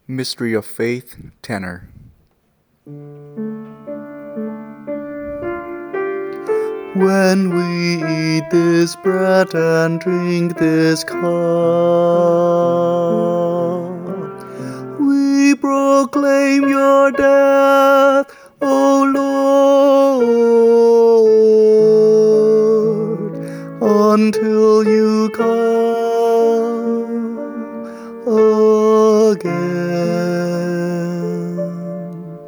Mystery of Faith, tenor. When we eat this bread and drink this cup, we proclaim your death, O Lord, until you come again.